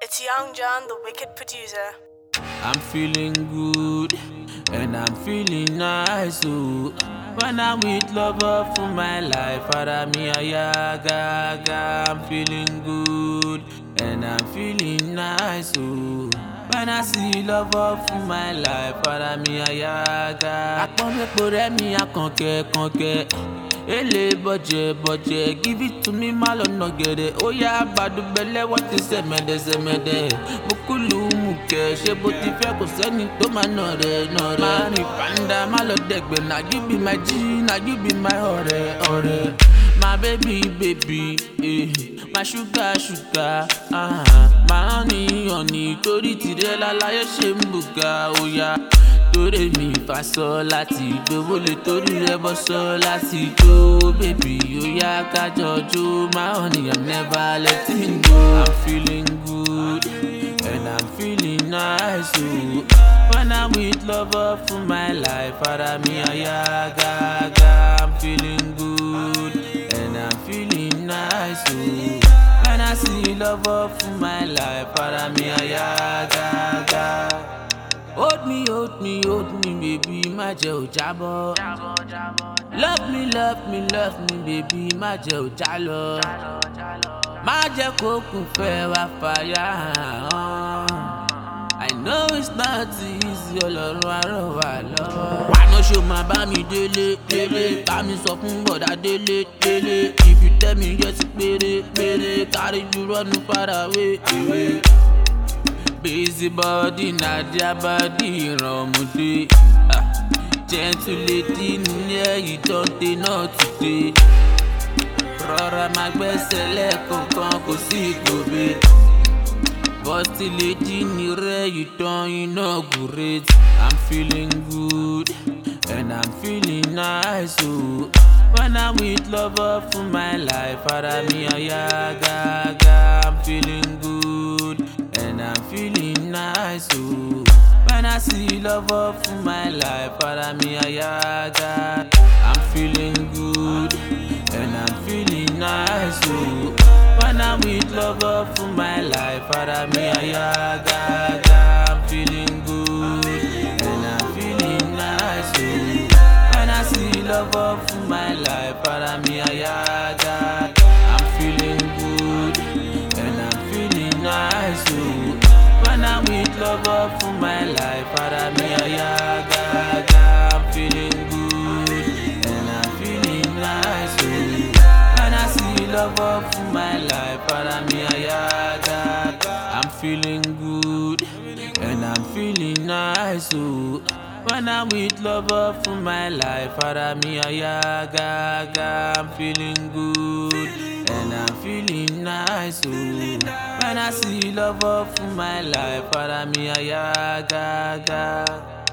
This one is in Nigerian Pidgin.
It's Young John, the wicked producer. I'm feeling good and I'm feeling nice. Oh. When I'm with lover for my life, Gaga. I'm feeling good and I'm feeling nice. Oh. When I see lover for my life, Gaga. I conquer. Ele budget, give it to me, malo no get it. Oh yeah, badu belle, what is semede. Mukulu muke, she boti fe ko seni to ma nore. Mani panda, malo degbe, now you be my G, now you be my ore. My baby, my sugar, my honey, tori tire la la ye shembuga, oh yeah. Torí mi fa sọ láti gbowó lè torí rẹ bọ́ sọ láti jó baby ó yá kájọ jó my honey I'm never letting go. I'm feeling good and I'm feeling nice oh. When I'm with lover for my life ara mi Gaga. I'm feeling good and I'm feeling nice oh. When I see lover for my life ara mi Gaga. Hold me, baby, má jẹ́ ó jábọ́. Love me, baby, má jẹ́ ó jálọ. Má jẹ́ kó kún fẹ́ wá fàyà. I know it's not easy, Ọlọ́run á ràn wá lọ́wọ́. Wàá ṣó máa bá mi délé, bá mi sọ fún bọ̀dá délé. If you tell me yes, péré, carry you run far away. Busy body, Nadia body, Romude. Gentle lady, near you don't they know today. Rora magbesele kankan kò sí ìgbòbe. Busty lady, nire you don't inaugurate. I'm feeling good and I'm feeling nice oh. When I'm with lover for my life, ara mi Gaga. I'm feeling good and I'm feeling nice oh. When I see lover for my life, ara mi Gaga. I'm feeling good and I'm feeling nice oh. When I'm with lover for my life, ara mi Gaga. I'm feeling good and I'm feeling nice oh. When I see lover for my life, ara mi Gaga. I'm feeling good and I'm feeling nice oh. When I'm with lover for my life, ara mi Gaga. I'm feeling good and I'm feeling nice oh. When I see lover for my life, ara mi Gaga. I'm feeling good and I'm feeling nice oh. When I'm with lover for my life, ara mi Gaga. I'm feeling good and I'm feeling nice oh. When I see lover for my life, ara mi Gaga.